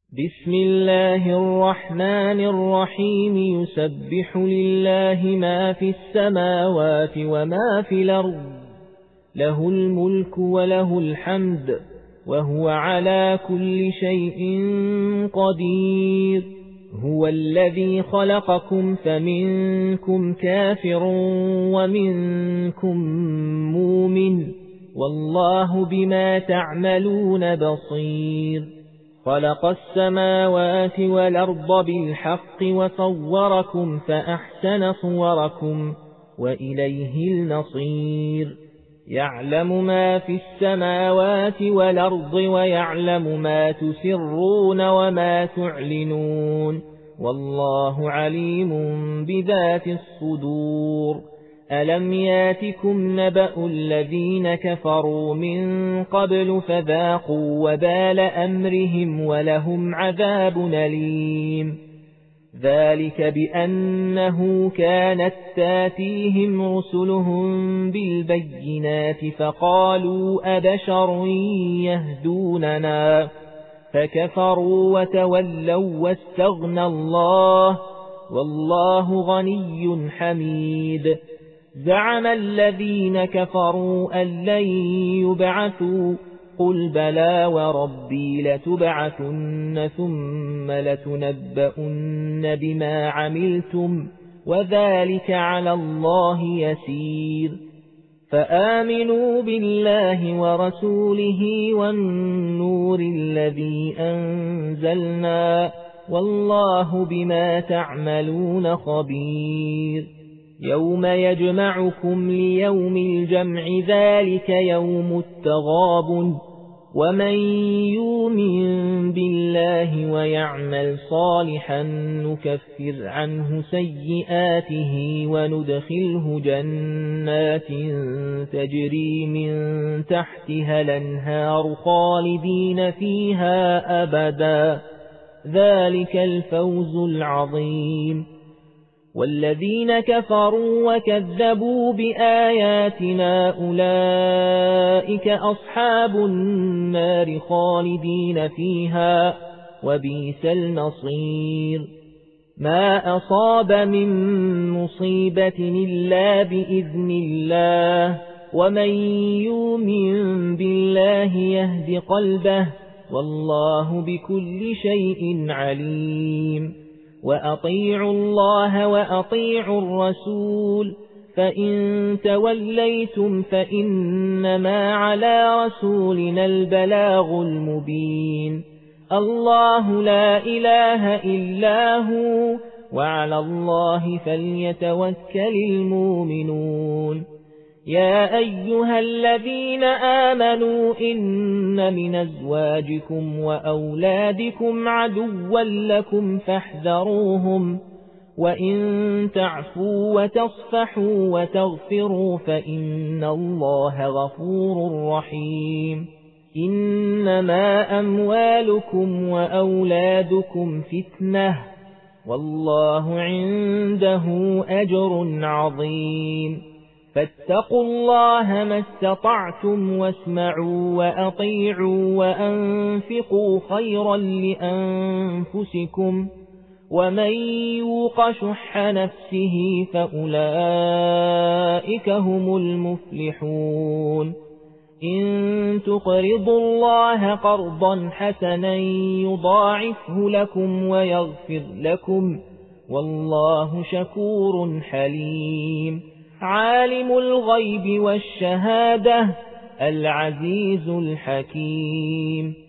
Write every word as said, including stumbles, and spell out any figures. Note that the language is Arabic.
بسم الله الرحمن الرحيم يسبح لله ما في السماوات وما في الأرض له الملك وله الحمد وهو على كل شيء قدير هو الذي خلقكم فمنكم كافر ومنكم مؤمن والله بما تعملون بصير خلق السماوات والأرض بالحق وصوركم فأحسن صوركم وإليه المصير يعلم ما في السماوات والأرض ويعلم ما تسرون وما تعلنون والله عليم بذات الصدور ألم ياتكم نبأ الذين كفروا من قبل فذاقوا وبال أمرهم ولهم عذاب أليم ذلك بأنه كانت تاتيهم رسلهم بالبينات فقالوا أبشر يهدوننا فكفروا وتولوا واستغنى الله والله غني حميد زعم الذين كفروا أن لن يبعثوا قل بلى وربي لتبعثن ثم لتنبؤن بما عملتم وذلك على الله يسير فآمنوا بالله ورسوله والنور الذي أنزلنا والله بما تعملون خبير يوم يجمعكم ليوم الجمع ذلك يوم التغابن ومن يؤمن بالله ويعمل صالحا نكفر عنه سيئاته وندخله جنات تجري من تحتها الأنهار خالدين فيها أبدا ذلك الفوز العظيم والذين كفروا وكذبوا بآياتنا أولئك أصحاب النار خالدين فيها وبئس المصير ما أصاب من مصيبة إلا بإذن الله ومن يؤمن بالله يهد قلبه والله بكل شيء عليم وأطيعوا الله وأطيعوا الرسول فإن توليتم فإنما على رسولنا البلاغ المبين الله لا إله إلا هو وعلى الله فليتوكل المؤمنون يا أيها الذين آمنوا إن من أزواجكم وأولادكم عدوا لكم فاحذروهم وإن تعفوا وتصفحوا وتغفروا فإن الله غفور رحيم إنما أموالكم وأولادكم فتنة والله عنده أجر عظيم فاتقوا الله ما استطعتم واسمعوا وأطيعوا وأنفقوا خيرا لأنفسكم ومن يوق شح نفسه فأولئك هم المفلحون إن تقرضوا الله قرضا حسنا يضاعفه لكم ويغفر لكم والله شكور حليم عالم الغيب والشهادة العزيز الحكيم